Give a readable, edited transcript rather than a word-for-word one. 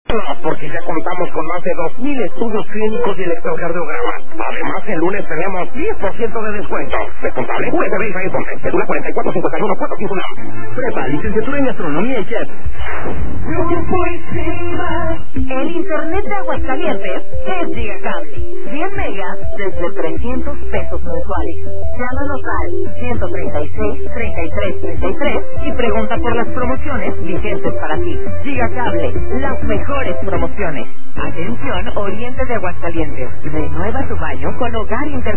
Porque ya contamos con más de 2,000 estudios clínicos y electrocardiogramas. Además, el lunes tenemos 10% de descuento. Responsable, USB y Radio Ponte. Cédula 4451-451. Prepa, licenciatura en gastronomía y chef. El internet de Aguascalientes es Gigacable. 100 megas desde 300 pesos mensuales. Llámanos al 136-3333 y pregunta por las promociones vigentes para ti. Gigacable, las mejores promociones. Atención, Oriente de Aguascalientes. Renueva tu baño con Hogar Inter